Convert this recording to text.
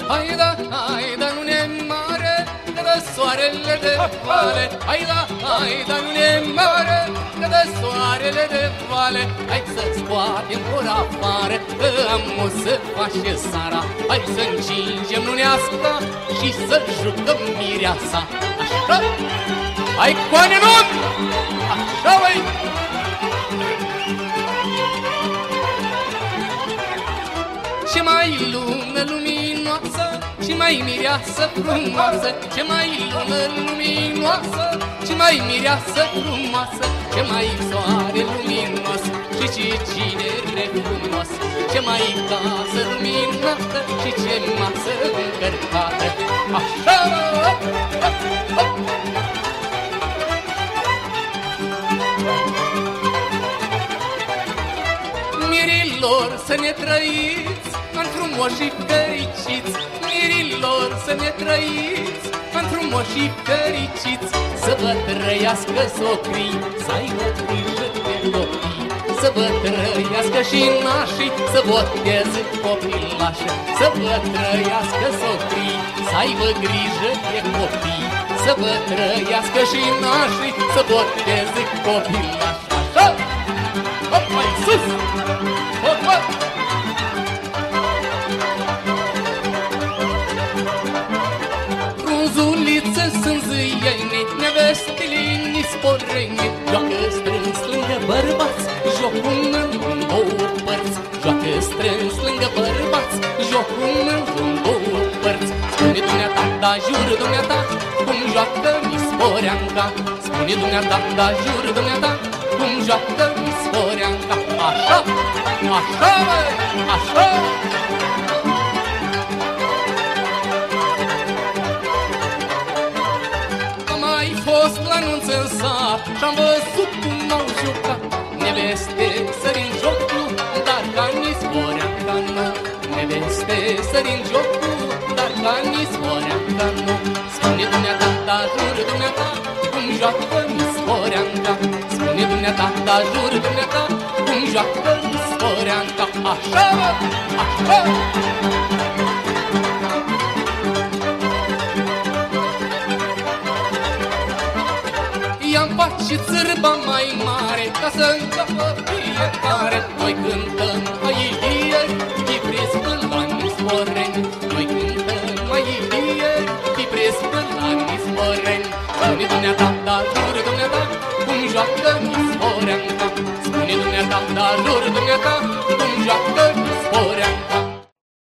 Haida, haida, nu ne mare, că dă soarele de vale. Haida, haida, nu ne mare, că dă soarele de vale. Hai să scoatem ora afară, că am o să face sara. Hai să încingem luneasca și să jucăm mireasa. Așa? Hai, coane, nu! Așa, băi! Ce mai lună luminoasă, ce mai mireasă frumoasă, ce mai lună luminoasă, ce mai mireasă frumoasă, ce mai soare luminos și ce cinere frumos, ce mai casă luminată și ce masă încărcată. Așa! Mirilor, să ne trăiți în frumoși și fericiți. Mirilor, să ne trăiți în frumoși și fericiți. Să vă trăiască socrii, să aibă grijă de copii. Să vă trăiască și nașii, să boteze copilași. Să vă trăiască socrii, să aibă grijă de copii. Să vă trăiască și nașii, să boteze copilași. Așa! Hop, mai sus! Hop, hop! Frunzuliță sunt zâiene, nevestele nisporene. Joacă strâns lângă bărbați, jocul în două părți. Joacă strâns lângă bărbați, jocul în două părți. Spune dumneata, da jur dumneata, cum joacă nisporeanca. Spune dumneata, da jur dumneata, cum joacă nisporeanca. Așa, așa, băi, așa. Am mai fost la anunț în sat și-am văzut cum m-au jucat. Neveste sări-n jocul, dar ca nisporeanca nu. Neveste sări-n jocul, dar ca nisporeanca nu. Spune dumneata, da jur dumneata, cum joacă nisporeanca. Spune dumneata, da jur dumneata, cum joacă nisporeanca. Așa, așa! Ia-mi faci țârba mai mare, ca să încapă fiecare. Noi cântăm ailie, chipris la nisporeni. Noi cântăm ailie, chipris la nisporeni. Spune dumneata, da jur dumneata, cum joacă nisporeanca. Spune dumneata, da jur dumneata, cum joacă